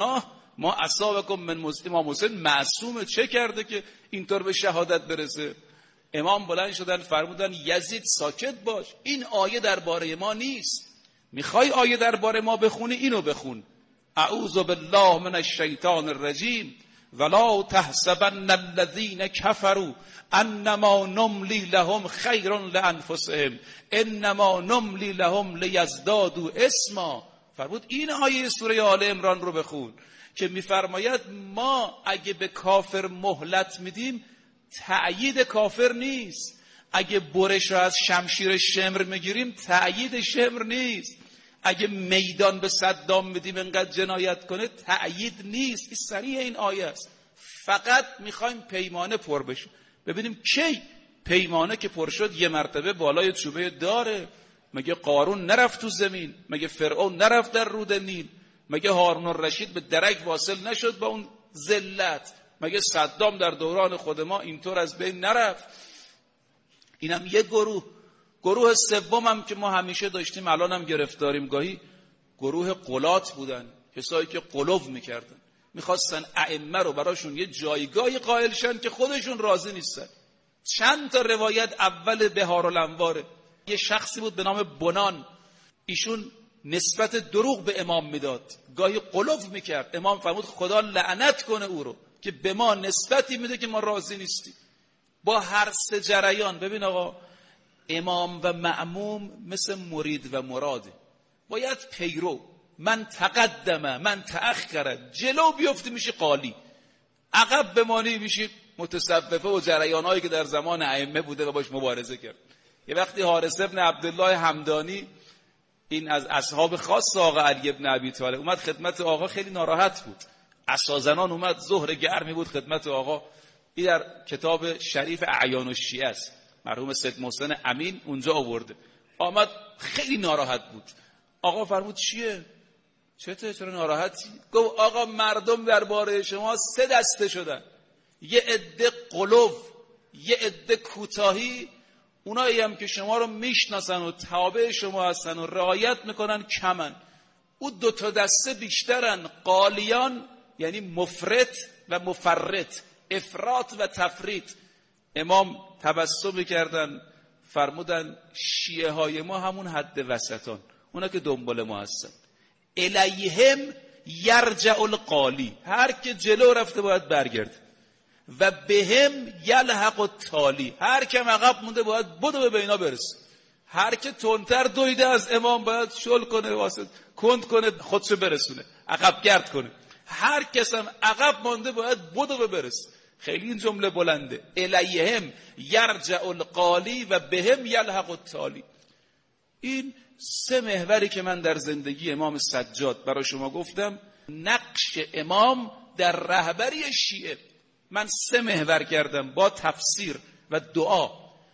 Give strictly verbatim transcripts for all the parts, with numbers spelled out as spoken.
آه ما اصابکم من مسلم. امام حسین معصومه، چه کرده که اینطور به شهادت برسه؟ امام بلند شدن فرمودن یزید ساکت باش، این آیه درباره ما نیست. میخوای آیه درباره ما بخونی؟ اینو بخون: اعوذ بالله من الشیطان الرجیم ولا تحسبن الذين كفروا انما نملی لهم خیر لانفسهم انما نملی لهم لیزدادوا اسما. فرمود این آیه سوره آل عمران رو بخون که میفرماید ما اگه به کافر مهلت میدیم تأیید کافر نیست، اگه برش رو از شمشیر شمر میگیریم تأیید شمر نیست، اگه میدان به صدام میدیم انقدر جنایت کنه تأیید نیست. این صریح این آیه است. فقط میخوایم پیمانه پر بشه. ببینیم کی پیمانه که پر شد یه مرتبه بالای چوبه داره. مگه قارون نرفت تو زمین؟ مگه فرعون نرفت در رود نیل؟ مگه هارون الرشید به درک واصل نشد با اون ذلت؟ مگه صدام در دوران خود ما اینطور از بین نرفت؟ اینم یه گروه. گروه سوم هم که ما همیشه داشتیم الان هم گرفتاریم گاهی، گروه قلات بودن، کسایی که قلو میکردن، میخواستن ائمه رو براشون یه جایگاهی قائل شن که خودشون راضی نیستن. چند تا روایت اول بهارالانواره، یه شخصی بود به نام بنان، ایشون نسبت دروغ به امام میداد، گاهی قلو میکرد. امام فرمود خدا لعنت کنه او رو که به ما نسبتی میده که ما راضی نیستیم. با هر سه جریان ببین آقا، امام و مأموم مثل مرید و مراده، باید پیرو. من تقدمه من تأخره، جلو بیفتی میشی قالی، عقب بمانی میشی متصوفه و جریانهایی که در زمان ائمه بوده و باش مبارزه کرد. یه وقتی حارث ابن عبدالله همدانی، این از اصحاب خاص آقا علی ابن ابی طالب، اومد خدمت آقا، خیلی ناراحت بود، عصازنان اومد، ظهر گرمی بود خدمت آقا. این در کتاب شریف اعیان الشیعه است، مرحوم سید محسن امین اونجا آورده. آمد خیلی ناراحت بود. آقا فرمود چیه؟ چته؟ چرا ناراحتی؟ گفت آقا مردم درباره شما سه دسته شدن، یه عده قلو، یه عده کوتاهی، اونایی هم که شما رو میشناسن و تابع شما هستن و رعایت میکنن کمن. او دو تا دسته بیشترن، قالیان یعنی مفرط و مفرط، افراط و تفریط. امام تبسم کردن فرمودن شیعه های ما همون حد وسطان، اونا که دنبال ما هستن. الیهم یرجع القالی، هر که جلو رفته باید برگرد، و بهم یلحق التالی، هر که عقب مونده باید بدو به بینا برسه. هر که تندتر دویده از امام باید شل کنه، واسه کند کنه، خودشو برسونه، عقب گرد کنه. هر کس هم عقب مونده باید بدو به برسه. خیلی این جمله بلنده. الیهم یرجع القالی و بهم یلحق التالی. این سه محوری که من در زندگی امام سجاد برای شما گفتم، نقش امام در رهبری شیعه. من سه محور کردم، با تفسیر و دعا،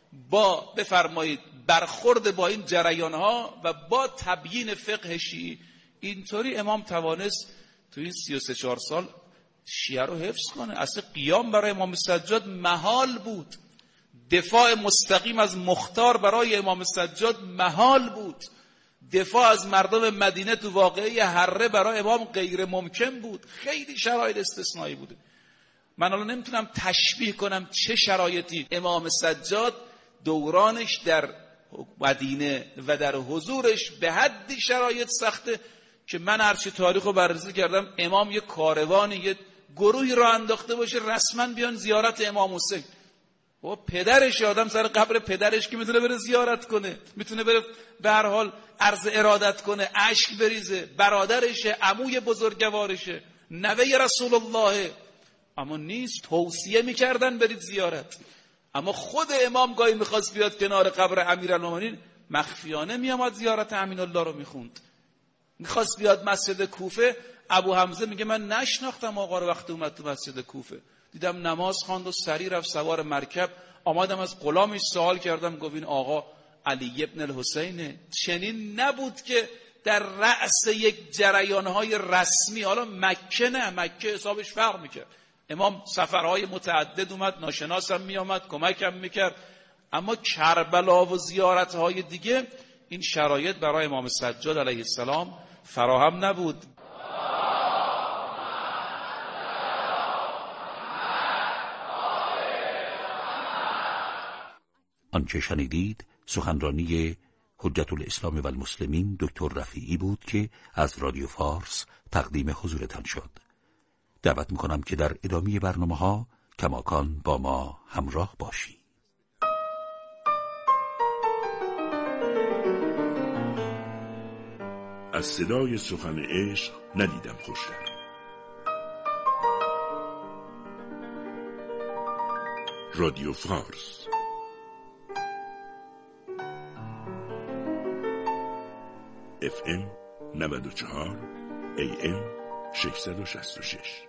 با بفرمایید برخورد با این جریانها و با تبیین فقه شیعی. اینطوری امام توانست تو این سی و سه چهار سال شیعه رو حفظ کنه. اصلا قیام برای امام سجاد محال بود، دفاع مستقیم از مختار برای امام سجاد محال بود، دفاع از مردم مدینه تو واقعه حره برای امام غیر ممکن بود. خیلی شرایط استثنایی بوده. من الان نمیتونم تشبیه کنم چه شرایطی امام سجاد دورانش در مدینه و در حضورش به حدی شرایط سخته که من هرچی تاریخ رو بررسی کردم، امام یه کاروانی، یه گروهی را انداخته باشه رسما بیان زیارت امام حسین. و پدرش، آدم سر قبر پدرش که میتونه بره زیارت کنه، میتونه بره به هر حال عرض ارادت کنه، اشک بریزه، برادرشه، عموی بزرگوارشه، نوه رسول الله، اما نیست. توصیه میکردن برید زیارت. اما خود امام گاهی میخواست بیاد کنار قبر امیرالمومنین، مخفیانه میامد زیارت امین الله رو میخوند. میخواست بیاد مسجد کوفه، ابو حمزه میگه من نشناختم آقا رو وقتی اومد تو مسجد کوفه، دیدم نماز خواند و سری رفت سوار مرکب. آمدم از غلامش سوال کردم، گفت این آقا علی ابن الحسینه. چنین نبود که در رأس یک جریانهای رسمی، حالا مکه نه، مکه حسابش فرق میکرد، امام سفرهای متعدد اومد، ناشناسم میامد، کمکم میکرد، اما کربلا و زیارتهای دیگه این شرایط برای امام سجاد علیه السلام فراهم نبود. آنچه شنیدید سخنرانی حجت الاسلام و المسلمین دکتر رفیعی بود که از رادیو فارس تقدیم حضورتان شد. دعوت میکنم که در ادامه برنامه ها کماکان با ما همراه باشید. از صدای سخن عشق ندیدم خوشتر. رادیو فارس اف ام نود و چهار ای ام ششصد و شصت و شش.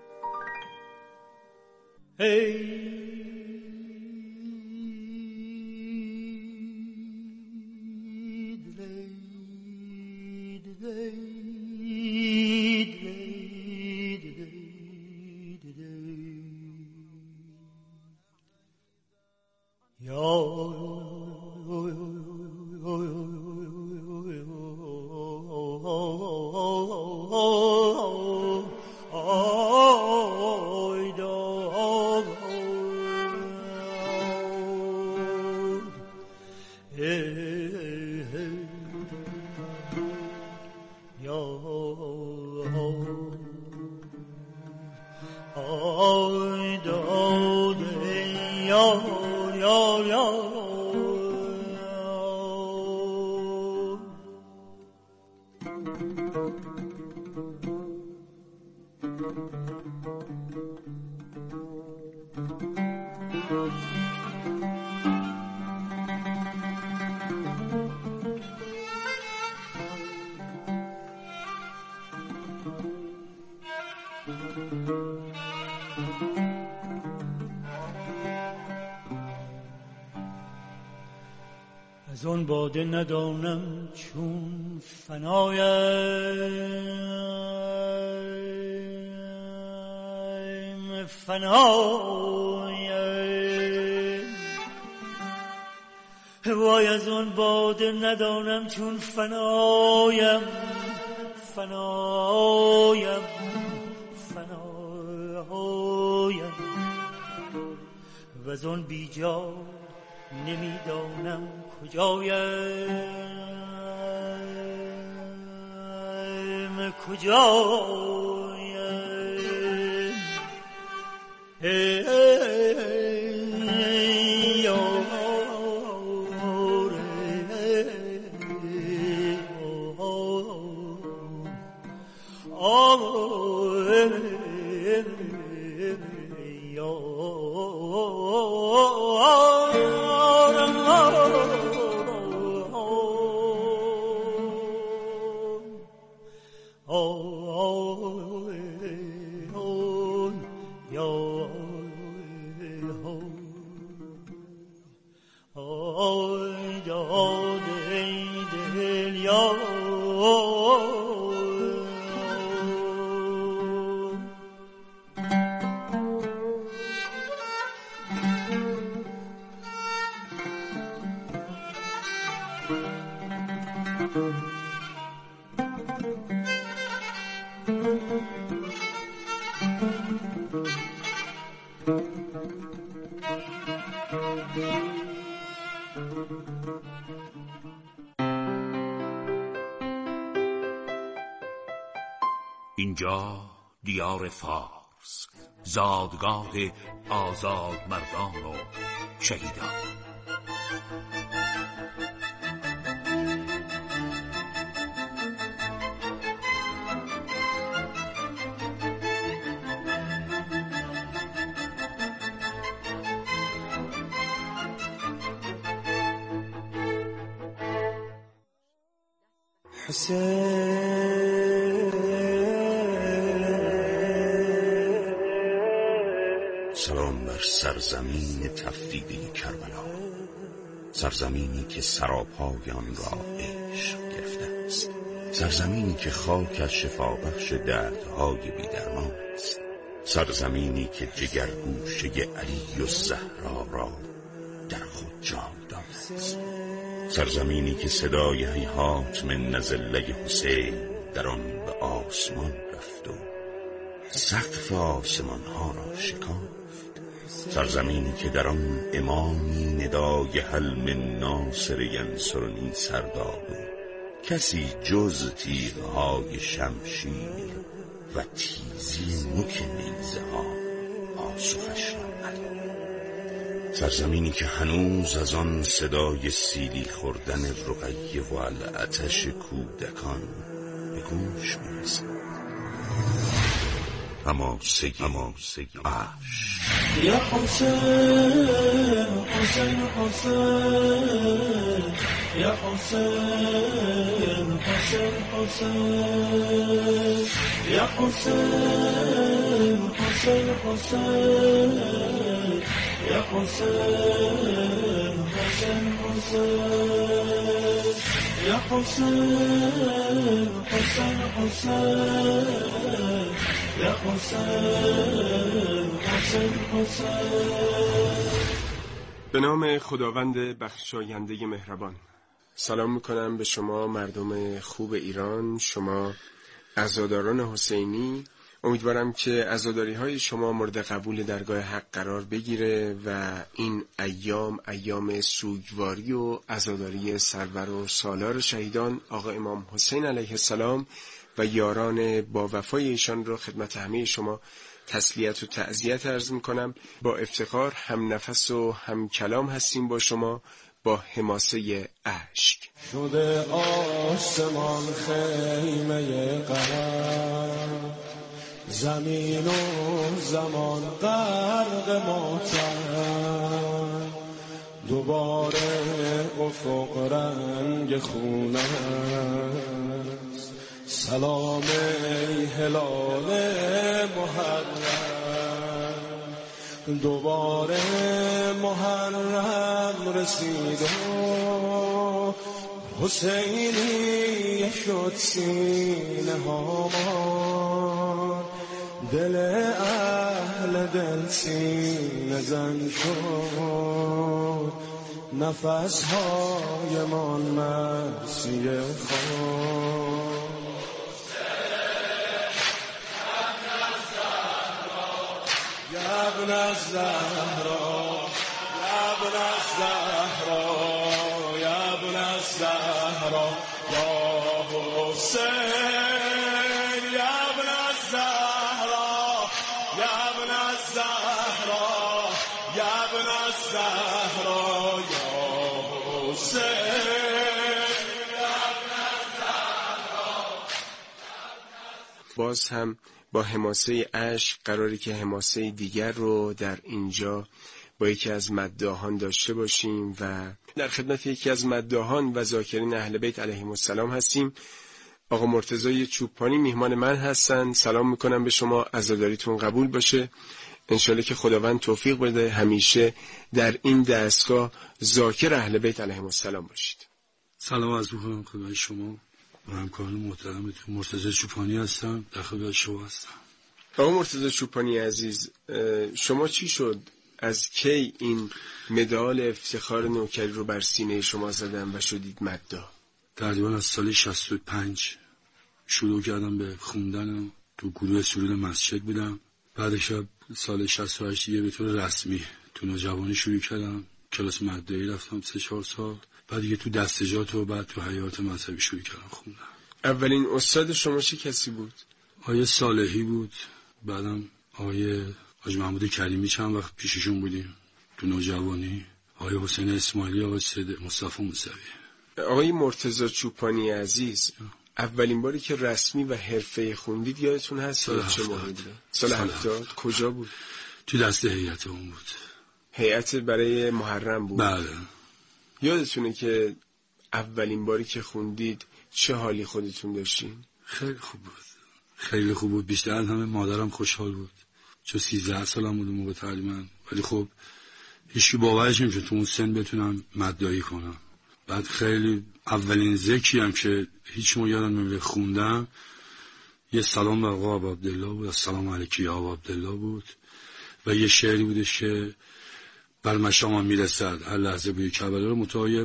از اون باده ندانم چون فنایم فنایم وای از اون باده ندانم چون فنایم فنایم فنایم و از اون بیجا نمیدانم کجایم کجایم ای اینجا دیار فارس، زادگاه آزاد مردان و شهیدان. سلام بر سرزمین تفدیده کربلا، سرزمینی که سراپای آن را عشق گرفته است، سرزمینی که خاک از شفابخش دردهای بی‌درمان است، سرزمینی که جگرگوشه علی و زهرا را در خود جای داده است، سرزمینی که صدای هیهات من نزله حسین در آن به آسمان رفت و سقف آسمان ها را شکافت، سرزمینی که در آن امامی ندای هل من ناصر ینصرنی سر داد و کسی جز تیغهای شمشیر و تیزی نوک نیزه ها آسخش را نداد. سرزمینی که هنوز از آن صدای سیلی خوردن رقیه و العطش کودکان به گوش می‌رسد. اما سگی اما سگی آش یا حسین حسین حسین یا حسین حسین حسین یا حسین حسین حسین یا حسین حسین حسین یا حسین حسین حسین یا حسین حسین حسین. به نام خداوند بخشاینده مهربان. سلام میکنم به شما مردم خوب ایران، شما عزاداران حسینی. امیدوارم که عزاداری های شما مورد قبول درگاه حق قرار بگیره و این ایام ایام سوگواری و عزاداری سرور و سالار شهیدان آقا امام حسین علیه السلام و یاران با وفای ایشان را خدمت همه شما تسلیت و تعزیت عرض میکنم. با افتخار هم نفس و هم کلام هستیم با شما با حماسه اشک. شده آسمان خیمه قمر، زمین و زمان غرق ماتم، دوباره افق رنگ خونه است. سلام ای هلال محرم، دوباره محرم رسید و حسینی شد سینه ها، دل اهل دل سینه زن شد، نفس های من مرسی خواه. یا ابن الزهرا یا ابن الزهرا یا ابن الزهرا یا حسین یا ابن الزهرا یا ابن الزهرا یا ابن الزهرا یا حسین یا ابن الزهرا. باز هم با حماسه اشک قراری که حماسه دیگر رو در اینجا با یکی از مداحان داشته باشیم و در خدمت یکی از مداحان و ذاکرین اهل بیت علیهم السلام هستیم. آقا مرتضی چوپانی میهمان من هستن. سلام میکنم به شما، عزاداریتون قبول باشه. انشالله که خداوند توفیق بده همیشه در این دستگاه ذاکر اهل بیت علیهم السلام باشید. سلام از میکنم خدای شما و همکاران محترمتون. مرتضی چوپانی هستم، در خدمت شما هستم. آقا مرتضی چوپانی عزیز، شما چی شد؟ از کی این مدال افتخار نوکری رو بر سینه شما زدن و شدید مداح؟ تقریبا از سال شصت و پنج شروع کردم به خوندن، تو گروه سرود مسجد بودم. بعدش سال شصت و هشت دیگه به طور رسمی تو نوجوانی شروع کردم، کلاس مداحی رفتم سه چهار سال. بعد دیگه تو دستجات و بعد تو حیات مذهبی شروع کردم خوندن. اولین استاد شما چه کسی بود؟ آقای صالحی بود، بعدم آقای حاج محمود کریمی چند وقت پیششون بودیم تو نوجوانی، آقای حسین اسماعیلی، آقای سید مصطفی موسوی. آقای مرتضی چوپانی عزیز، اولین باری که رسمی و حرفه‌ای خوندید یادتون هست؟ سال چه موقعی؟ سال هفتاد. کجا بود؟ تو دست هیئت اون بود. هیئت برای محرم بود؟ بله. یادتونه که اولین باری که خوندید چه حالی خودتون داشتین؟ خیلی خوب بود، خیلی خوب بود. بیشتر از همه مادرم خوشحال بود، چون سیزده سالم بود موقع تقریبا. ولی خب هیچی باورش نمیشه تو اون سن بتونم مداحی کنم. بعد خیلی اولین ذکری هم که هیچ ما یادم نمیره خوندم، یه سلام به آقا ابو عبدالله بود، السلام علیکی یا ابو عبدالله بود، و یه شعری بودش که بر مشامم میرسد هر لحظه بوی کربلا رو متوای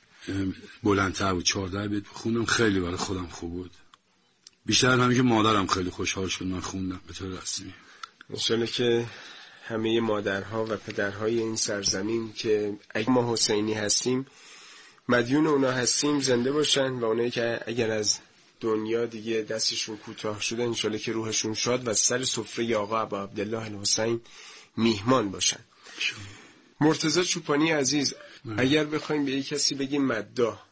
بلندتر بود، چهارده بیت خوندم. خیلی برای خودم خوب بود، بیشتر همین که مادرم خیلی خوشحال شد من خوندم به طور رسمی. انشالله که همه مادرها و پدرهای این سرزمین که اگه ما حسینی هستیم مدیون اونا هستیم زنده باشن و اونایی که اگر از دنیا دیگه دستشون کوتاه شده انشالله که روحشون شاد و سر سفره آقا ابا عبدالله الحسین میهمان باشن. مرتضی چوپانی عزیز، اگر بخوایم به یک کسی بگیم مداح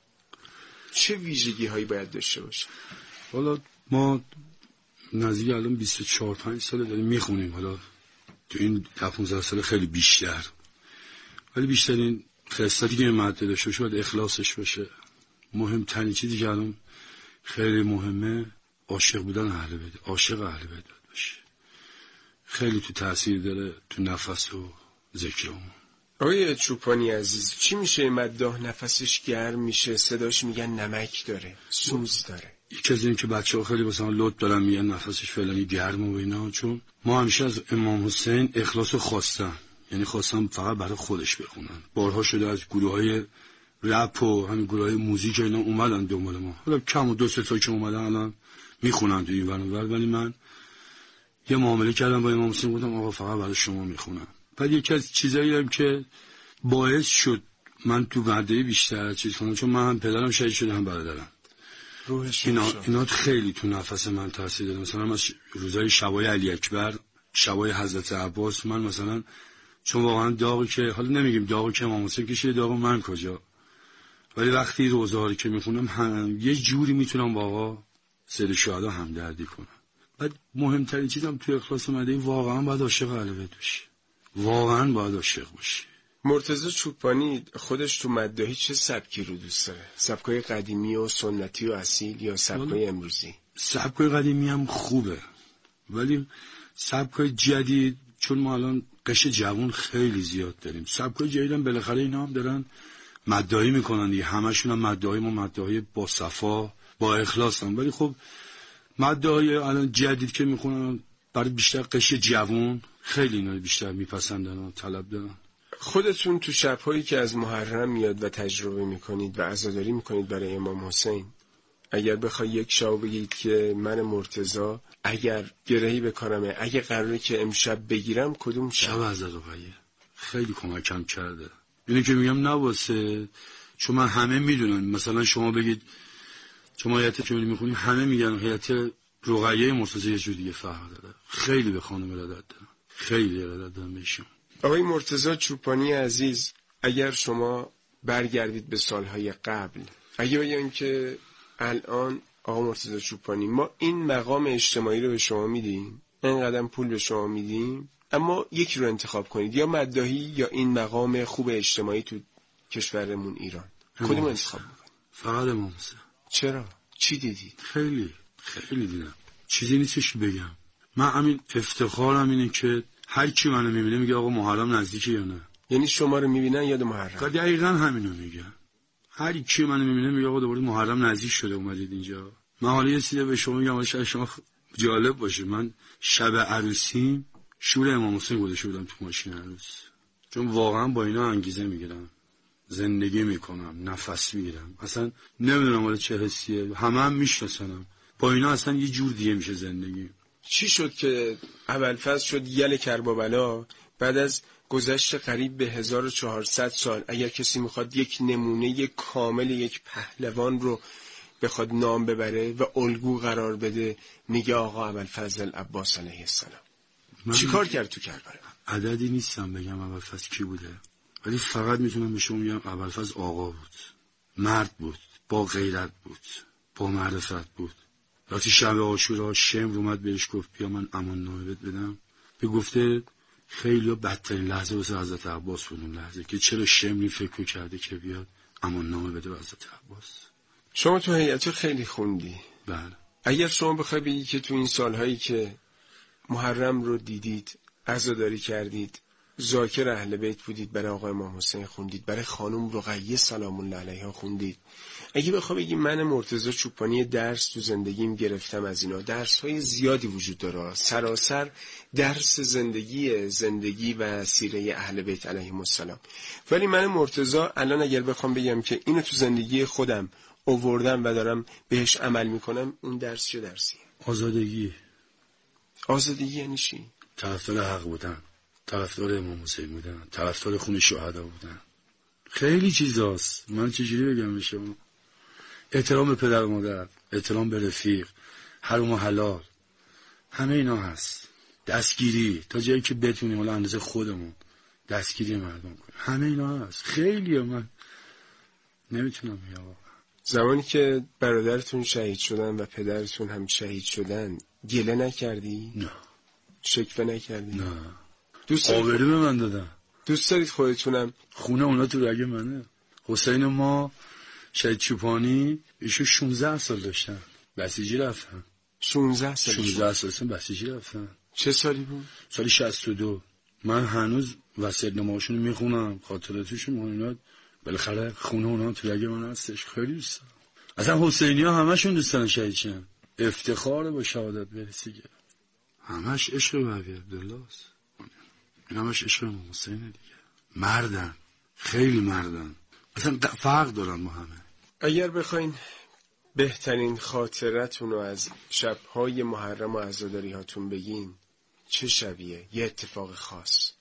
چه ویژگی هایی باید داشته باشه؟ حالا ما نزدیک الان بیست و چهار پنج ساله داریم میخونیم، حالا تو این ده پانزده ساله خیلی بیشتر، ولی بیشترین خصلتی که مداح داشته باشه باید اخلاصش باشه. مهمترین چیزی که الان خیلی مهمه عاشق بودن اهل بیت، عاشق اهل بیت باشه. خیلی تو تاثیر داره تو نفس و ذکرمون. آقای چوپانی عزیز، چی میشه مداح نفسش گرم میشه، صداش میگن نمک داره، سوز داره؟ یکی از این که بچه ها خیلی مثلا لط دارن میگن نفسش فعلا گرم و اینا، چون ما همیشه از امام حسین اخلاص خواستم، یعنی خواستم فقط برای خودش بخونن. بارها شده از گروه های رپ و همین گروه های موزیک اینا اومدن دنبال ما، حالا کم و دو سه تا که اومدن الان میخونن تو این ور اون ور، ولی من یه معامله کردم با امام حسین، گفتم آقا فقط برای شما میخونم. بعد یکی از چیزایی هم که باعث شد من تو وعده بیشتر چیز کنم، چون من هم پدرم شهید شده هم برادرم، اینا اینا خیلی تو نفس من تاثیر داره. مثلا من روزای شبای علی اکبر، شبای حضرت عباس، من مثلا چون واقعا داغی که حالا نمیگیم داغی که امام حسین کشیده، داغ من کجا، ولی وقتی روزه‌ها که میخونم هم یه جوری میتونم با آقا سید شهدا همدردی کنم. بعد مهمترین چیزم تو اخلاص مدعی واقعا باید عاشق اهل بیت باشی، واقعا باید عاشق باشی. مرتضی چوپانی خودش تو مداحی چه سبکی رو دوست داره؟ سبکای قدیمی و سنتی و اصیل یا سبکای امروزی؟ سبکای قدیمی هم خوبه، ولی سبکای جدید چون ما الان قش جوان خیلی زیاد داریم، سبکای جدید هم بالاخره اینا هم دارن مداحی میکنن دیگه، همشون هم مداحی، ما مداحی با صفا با اخلاص هم، ولی خب مداحی الان جدید که میخونن برای بیشتر قش جوان خیلی اینا بیشتر میپسندن و طلب دارن. خودتون تو شب‌هایی که از محرم میاد و تجربه میکنید و عزاداری میکنید برای امام حسین، اگر بخوای یک شب بگید که من مرتضی اگر گرهی بکنمه، اگه قراره که امشب بگیرم، کدوم شب؟ شب حضرت رقیه خیلی کمکم کرده. اینو که میگم نواسه، چون من همه میدونن، مثلا شما بگید شما هیئت که میخونید همه میگن هیئت رقیه مرتضی یه جور دیگه فرق داره. خیلی به خانم ارادت دارم، خیلی ارادت دارم بهشون. آقای مرتضی چوپانی عزیز، اگر شما برگردید به سالهای قبل، اگه بگم که الان آقا مرتضی چوپانی ما این مقام اجتماعی رو به شما میدیم، اینقدر پول به شما میدیم، اما یکی رو انتخاب کنید، یا مداحی یا این مقام خوب اجتماعی تو کشورمون ایران، کدوم انتخاب میکنید؟ فقط امام حسین. چرا؟ چی دیدید؟ خیلی خیلی دیدم، چیزی نیستش بگم. من همین افتخارم اینه که هر کی منو میبینه میگه آقا محرم نزدیکه یا نه. یعنی شما رو میبینن یاد محرم؟ دقیقاً همینو میگن. هر کی منو میبینه میگه آقا دوباره محرم نزدیک شده اومدید اینجا. من حالا یه چیزی به شما میگم شاید شما جالب باشه، من شب عروسیم شور امام حسین گذاشته بودم تو ماشین عروس، چون واقعا با اینا انگیزه میگیرم، زندگی میکنم، نفس میگیرم، اصلا نمیدونم حالا چه حسیه، همه هم میشناسنم، با اینا اصلا یه جور دیگه میشه زندگی. چی شد که ابوالفضل شد یل کربلا بعد از گذشت قریب به هزار و چهارصد سال؟ اگر کسی میخواد یک نمونه کامل یک پهلوان رو بخواد نام ببره و الگو قرار بده، میگه آقا ابوالفضل عباس علیه السلام. چی کار کرد تو کربلا؟ عددی نیستم بگم ابوالفضل کی بوده، ولی فقط میتونم به شما بگم ابوالفضل آقا بود، مرد بود، با غیرت بود، با معرفت بود. وقتی شب عاشورا شمر اومد بهش گفت بیا من امان نامه بهت بدم، به گفته خیلی بدترین لحظه واسه حضرت عباس بود اون لحظه که چرا شمری فکر کرده که بیاد امان نامه بده به حضرت عباس. شما تو هیئت خیلی خوندی. بله. اگر شما بخوای بگی که تو این سالهایی که محرم رو دیدید، عزاداری کردید، ذاکر اهل بیت بودید، برای آقا امام حسین خوندید، برای خانم رقیه سلام الله علیها خوندید، اگه بخوام بگیم من مرتضی چوپانی درس تو زندگیم گرفتم از اینا، درس های زیادی وجود داره، سراسر درس زندگی زندگی و سیره اهل بیت علیهم السلام، ولی من مرتضی الان اگر بخوام بگم که اینو تو زندگی خودم آوردم و دارم بهش عمل میکنم، اون درس چه درسیه؟ آزادگی. آزادگی یعنی چی؟ طرفدار حق بودن، طرفدار امام حسین بودن، طرفدار خون شهدا بودن. خیلی چیزاست. من چجوری بگم به شما؟ احترام به پدر و مادر، احترام به رفیق، حرام و حلال، همه اینا هست. دستگیری تا جایی که بتونیم، حالا اندازه خودمون دستگیری مردم کنیم، همه اینا هست. خیلی من نمیتونم بگم. زمانی که برادرتون شهید شدن و پدرتون هم شهید شدن گله نکردی؟ نه. شکوه نکردی؟ نه. دوست آبرو به من دادن. دوست دارید خودتونم؟ خونه اونا تو رگ منه. حسین ما شهید چوپانی ایشون شانزده سال داشتن، بسیجی رفتن. شانزده سال شانزده سال بسیجی رفتن. چه سالی بود؟ سال شصت و دو. من هنوز وصیت‌نامه‌هاشون رو میخونم، خاطراتشون مهمات. بالاخره خونه اونا تو رگ من هستش. خیلی دوست دارم. اصلا حسینی‌ها همشون دوست دارن شهید شن. افتخار با شهادت برسی. همش عشق به ابی عبدالله است. این همش عشق به حسین دیگه. مردن، خیلی مردن. اصلا فرق دارن با همه. اگر بخواین بهترین خاطرتون رو از شب‌های محرم و عزاداری هاتون بگین، چه شبیه؟ یه اتفاق خاص.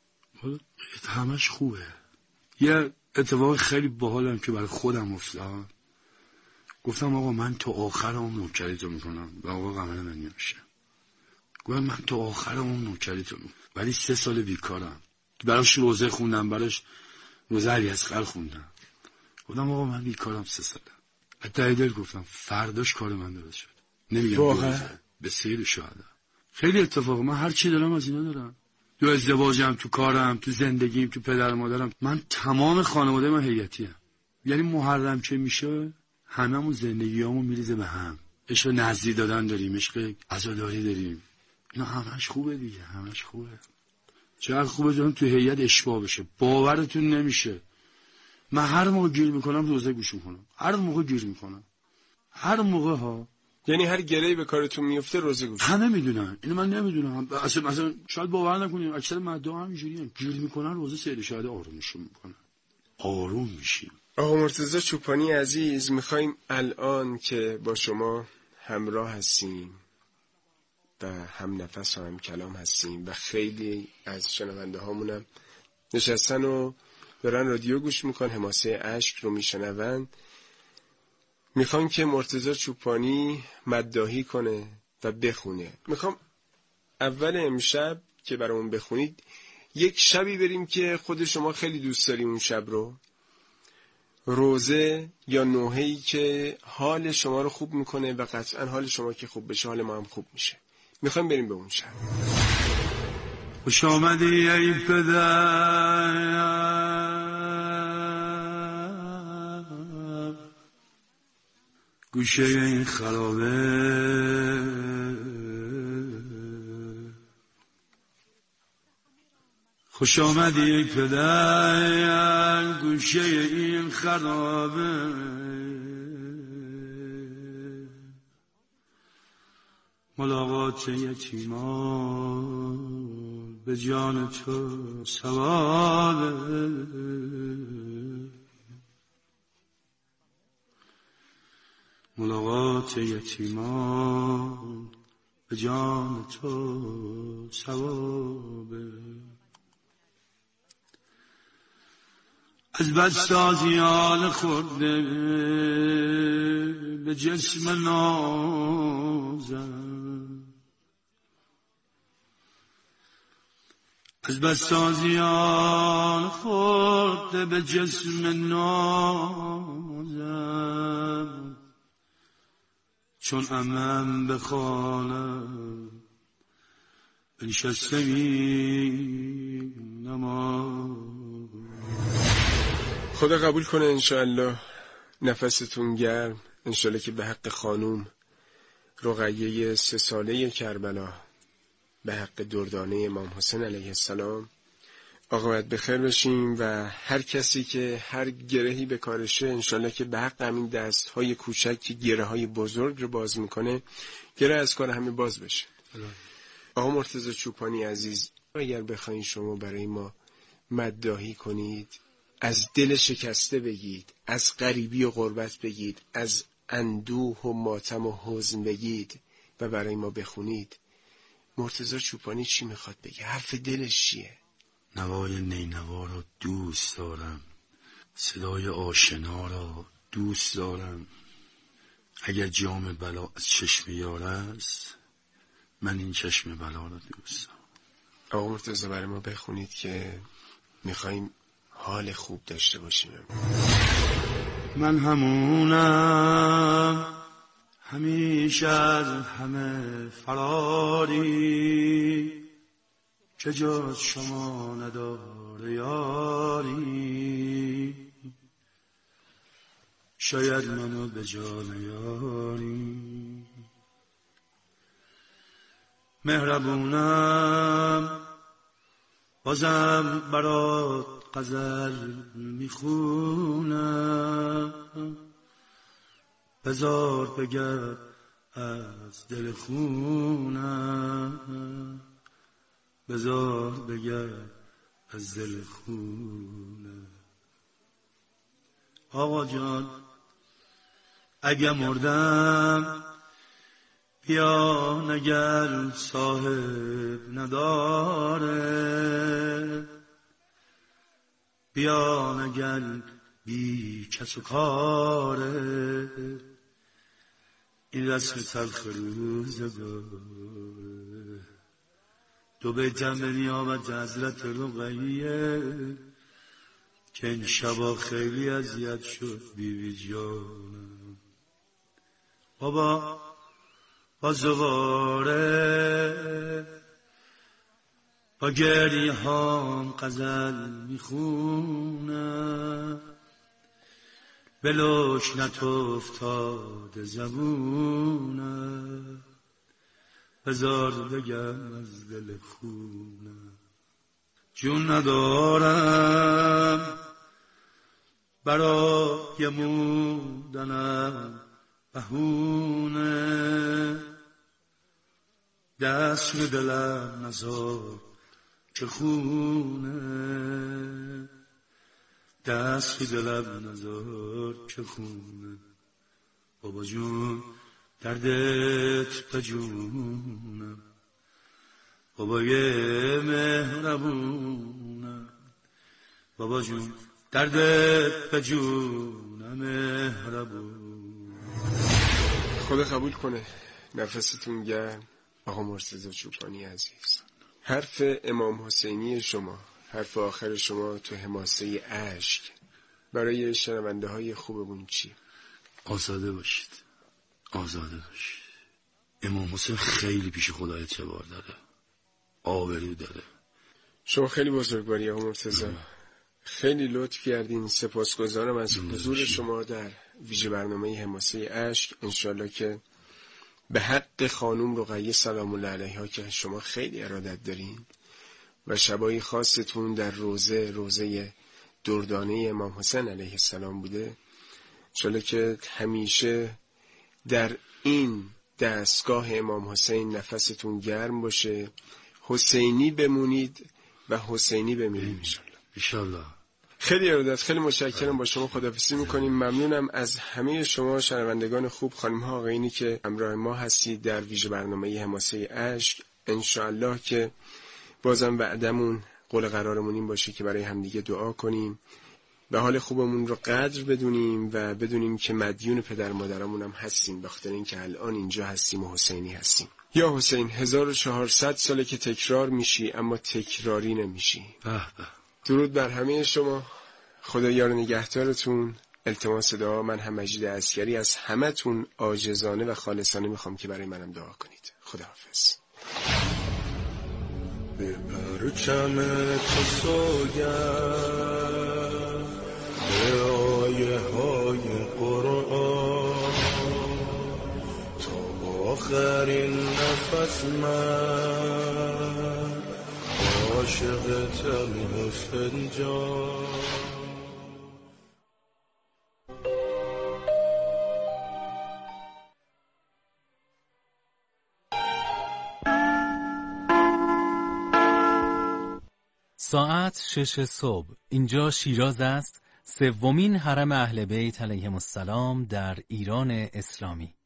همش خوبه. یه اتفاق خیلی باحالم که برای خودم افتاد. گفتم آقا من تا آخر عمر نوکری تو میکنم و آقا قمر من نمیشه. گفتم من تا آخر عمر نوکری تو میکنم، ولی سه سال بیکارم. براش روزه خوندم، براش روزه علی اصغر خوندم. گفتم آقا من بیکارم سه ساله. حتی دل گفتم فرداش کار من درست شد. نمیگم واقعا به سیر شهدا. خیلی اتفاق. من هر چی دارم از اینا دارم. تو ازدواجم، تو کارم، تو زندگیم، تو پدر مادرم. من تمام خانواده من هیئتیم. یعنی محرم که میشه هممون زندگیامون میریزه به هم. عشق نزدی دادن داریم، عشق عزاداری داریم. اینا همش خوبه دیگه، همش خوبه. چقدر خوبه جان تو هیئت اشباع بشه. باورتون نمیشه. من هر موقع گیر میکنم روزه گوش میکنم. هر موقع گیر میکنم. هر موقع ها. یعنی هر گره‌ای به کارتون میفته روزه گوش. همه میدونن. اینو من نمیدونم. اصلا مثلا شاید باور نکنید اکثر مردم همینجوریه. گیر میکنن روزه سید شهید آرومشون میکنن. آروم میشیم. آقا مرتضی چوپانی عزیز، میخوایم الان که با شما همراه هستیم و هم نفس و هم کلام هستیم و خیلی از شنونده هامونم نشستن و دارن رادیو گوش میکن، حماسه اشک رو میشنون، میخوام که مرتضی چوپانی مداحی کنه و بخونه. میخوام اول امشب که برامون بخونید یک شبی بریم که خود شما خیلی دوست داریم اون شب رو، روزه یا نوحه‌ای که حال شما رو خوب میکنه و قطعا حال شما که خوب بشه حال ما هم خوب میشه. میخوایم بریم به اون شب. خوش آمدی ای پدر گوشه این خرابه، خوش آمدی ای پدر گوشه این خرابه، ملاقات یتیمان به جان تو ثوابه، ملاقات یتیمان به جان تو ثوابه. از بدسازیان خورده به جسم نازم، از بدسازیان خورده به جسم نازم، چون عمم به خانه بنشسته می نماز. خدا قبول کنه انشاءالله، نفستون گرم انشاءالله که به حق خانوم رقیه سه ساله کربلا، به حق دردانه امام حسین علیه السلام عاقبت بخیر بشیم و هر کسی که هر گرهی به کارشه انشاءالله که به حق همین دست های کوچک که گره های بزرگ رو باز میکنه گره از کار همه باز بشه. آقا مرتضی چوپانی عزیز، اگر بخواین شما برای ما مداحی کنید، از دل شکسته بگید، از غریبی و غربت بگید، از اندوه و ماتم و حزن بگید و برای ما بخونید، مرتضی چوپانی چی میخواد بگه؟ حرف دلش چیه؟ نوای نینوا را دوست دارم، صدای آشنا را دوست دارم. اگر جام بلا از چشم یار است، من این چشم بلا را دوست دارم. آقا مرتضی برای ما بخونید که میخواییم حال خوب داشته باشیم. من همونم همیشه از همه فراری، که جز شما نداره یاری. شاید منو به جا نیاری. مهربونم بازم برات غزل میخونم، بذار بگم از دل خونم، بذار بگم از دل خونم. آقا جان اگه مردم بیا نگر صاحب نداره، بیا نگر بی کس و کاره. این رسم تلخ روزگاره. دو بیتم به نیامت حضرت رقیه، که این شبا خیلی اذیت شد بی بی جانم. بابا با زواره با گریه هام غزل میخونم، به لشنت افتاده زبونم، بذار بگم از دل خونم. جون ندارم برای موندنم بهونه، دست به دلم نزار که خونه، دست به دلم نزار که خونه. بابا جون دردت بجونم، بابا یه مهربونم، بابا جون دردت بجونم مهربون. خدا قبول کنه. نفستون گرم آقا مرتضی چوپانی عزیز. حرف امام حسینی شما، حرف آخر شما تو حماسه اشک برای شنونده های خوبمون چی؟ آزاده باشید، آزاده باشید. امام حسین خیلی پیش خدا اعتبار داره، آبرو داره. شما خیلی بزرگواری آقا مرتضی، خیلی لطف کردین. سپاسگزارم از حضور شما در ویژه برنامه حماسه اشک. انشالله که به حق خانوم رقیه سلام الله علیها که شما خیلی ارادت دارین و شبای خاصتون در روزه روزه دردانه امام حسین علیه السلام بوده، انشالله که همیشه در این دستگاه امام حسین نفستون گرم باشه، حسینی بمونید و حسینی بمیرید انشالله. انشالله. خیلی ارادت، خیلی متشکرم. با شما خداحافظی میکنیم. ممنونم از همه شما شنوندگان خوب، خانم ها آقایونی که همراه ما هستید در ویژه برنامه حماسه اشک. انشالله که بازم وعدمون قول قرارمون این باشه که برای همدیگه دعا کنیم، به حال خوبمون رو قدر بدونیم و بدونیم که مدیون پدر مادرمون هم هستیم، بخاطر اینکه الان اینجا هستیم و حسینی هستیم. یا حسین، هزار و چهارصد ساله که تکرار میشی اما تکراری نمیشی. به به. درود بر همه شما. خدا یار نگهدارتون. التماس دعا من هم مجید عسکری از همتون عاجزانه و خالصانه میخوام که برای منم دعا کنید. خداحافظ. به پرچم تو سوگند، به آیه های قرآن، تا آخرین نفس من عاشق تنه فنجان. ساعت شش صبح، اینجا شیراز است، سومین حرم اهل بیت علیهم السلام در ایران اسلامی.